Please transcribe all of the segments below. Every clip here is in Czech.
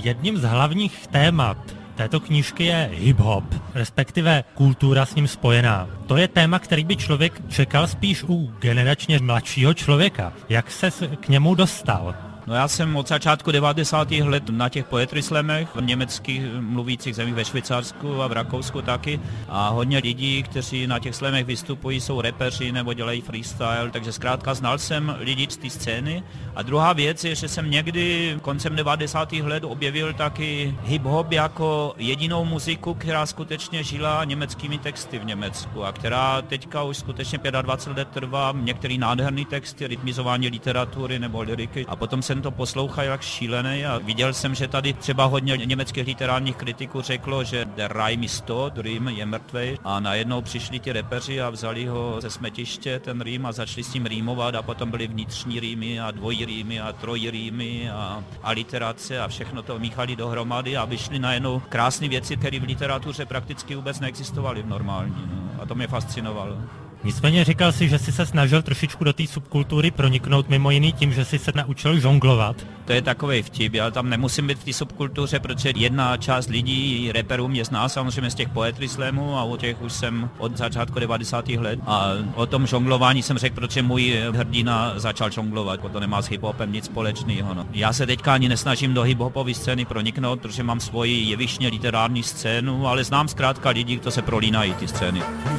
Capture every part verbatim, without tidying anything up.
Jedním z hlavních témat této knížky je hip-hop, respektive kultura s ním spojená. To je téma, který by člověk čekal spíš u generačně mladšího člověka. Jak ses k němu dostal? No já jsem od začátku devadesátých let na těch poetry slamech v německých mluvících zemích, ve Švýcarsku a v Rakousku taky. A hodně lidí, kteří na těch slamech vystupují, jsou rapeři nebo dělají freestyle, takže zkrátka znal jsem lidi z té scény. A druhá věc je, že jsem někdy koncem devadesátých let objevil taky hip-hop jako jedinou muziku, která skutečně žila německými texty v Německu a která teďka už skutečně dvacet pět let trvá, některé nádherné texty, rytmizování literatury nebo lyriky. A potom jsem to poslouchal jak šílený a viděl jsem, že tady třeba hodně německých literárních kritiků řeklo, že der Reim ist tot, rým je mrtvej, a najednou přišli ti repeři a vzali ho ze smetiště, ten rým, a začali s tím rýmovat a potom byly vnitřní rýmy a dvojí rýmy a trojí rýmy a, a literace a všechno to míchali dohromady a vyšly najednou krásné věci, které v literatuře prakticky vůbec neexistovaly v normální. No. A to mě fascinovalo. Nicméně říkal si, že jsi se snažil trošičku do té subkultury proniknout mimo jiný tím, že jsi se naučil žonglovat. To je takovej vtip, já tam nemusím být v té subkultuře, protože jedna část lidí, reperů, mě zná samozřejmě z těch poetry slamů a o těch už jsem od začátku devadesátých let. A o tom žonglování jsem řekl, protože můj hrdina začal žonglovat, to nemá s hiphopem nic společného. No. Já se teďka ani nesnažím do hiphopové scény proniknout, protože mám svoji jevišně literární scénu, ale znám zkrátka lidi, kdo se prolínají ty scény.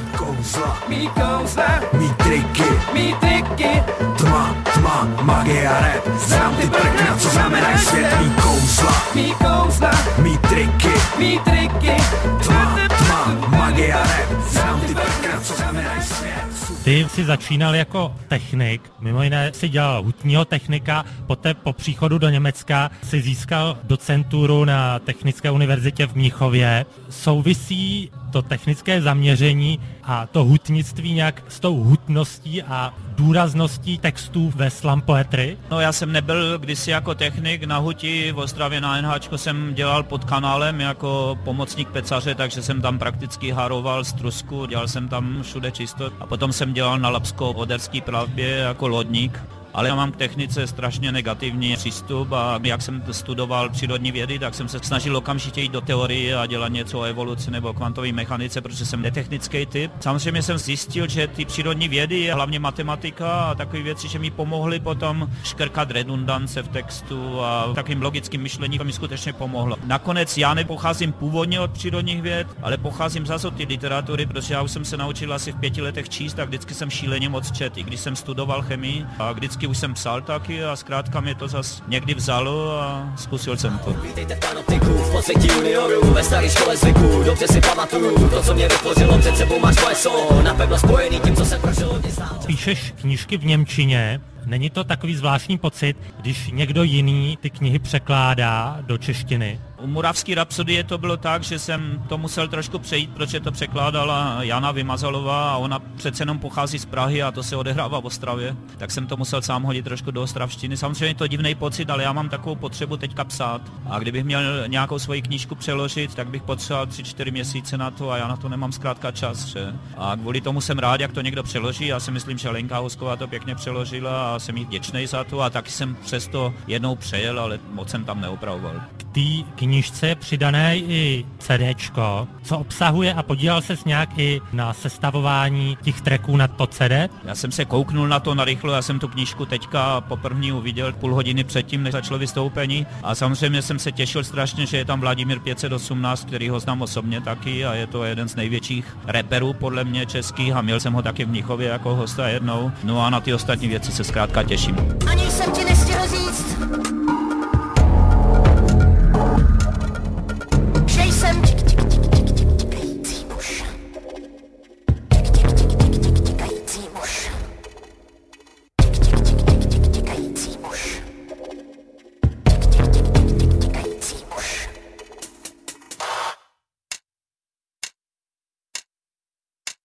Mí kouzla, mí triky, mí triky, tma, tma, magie a rap, znám ty prkna, co znamenají svět. Mí kouzla, mí kouzla, mí triky, mí triky, tma, tma, magie a rap, znám ty prkna, co znamenají svět. Ty jsi začínal jako technik, mimo jiné si dělal hutního technika, poté po příchodu do Německa si získal docenturu na Technické univerzitě v Mnichově. Souvisí to technické zaměření a to hutnictví nějak s tou hutností a důrazností textů ve slam poetry? No já jsem nebyl kdysi jako technik na huti, v Ostravě na NHčko jsem dělal pod kanálem jako pomocník pecaře, takže jsem tam prakticky haroval strusku, dělal jsem tam všude čisto a potom jsem dělal na Labsko-Oderský plavbě jako lodník. Ale já mám k technice strašně negativní přístup a jak jsem studoval přírodní vědy, tak jsem se snažil okamžitě jít do teorie a dělat něco o evoluci nebo kvantové mechanice, protože jsem netechnický typ. Samozřejmě jsem zjistil, že ty přírodní vědy je hlavně matematika a takové věci, že mi pomohly potom škrkat redundance v textu a takovým logickým myšlením, to mi skutečně pomohlo. Nakonec já nepocházím původně od přírodních věd, ale pocházím zase od ty literatury, protože já už jsem se naučil asi v pěti letech číst a vždycky jsem šíleně moc čet, i když jsem studoval chemii a vždycky už jsem psal taky a zkrátka mě to zas někdy vzalo a zkusil jsem to. Vítejte v Panoptiku, v podsvětí junioru, ve staré škole zvyků, dobře si pamatuju, to, co mě vytvořilo, před sebou máš moje solo, napevno spojený tím, co jsem prošel hodně stál. Píšeš knížky v němčině, není to takový zvláštní pocit, když někdo jiný ty knihy překládá do češtiny? U Moravské rapsodie to bylo tak, že jsem to musel trošku přejít, protože to překládala Jana Vymazalová a ona přece jenom pochází z Prahy a to se odehrává v Ostravě, tak jsem to musel sám hodit trošku do ostravštiny. Samozřejmě je to divný pocit, ale já mám takovou potřebu teďka psát a kdybych měl nějakou svoji knížku přeložit, tak bych potřeboval tři čtyři měsíce na to a já na to nemám zkrátka čas. Že? A kvůli tomu jsem rád, jak to někdo přeloží. Já si myslím, že Lenka Housková to pěkně přeložila a jsem jí vděčnej za to a taky jsem přesto jednou přejel, ale moc jsem tam neopravoval. K té knížce je přidané i CDčko, co obsahuje a podílel ses nějak i na sestavování těch tracků na to C D? Já jsem se kouknul na to narychlo, já jsem tu knížku teďka poprvé uviděl půl hodiny předtím, než začalo vystoupení a samozřejmě jsem se těšil strašně, že je tam Vladimír pět set osmnáct, který ho znám osobně taky a je to jeden z největších raperů podle mě českých a měl jsem ho taky v Mnichově jako hosta jednou. No a na ty ostatní věci se zkrátka těším. Ani jsem ti nestihl říct,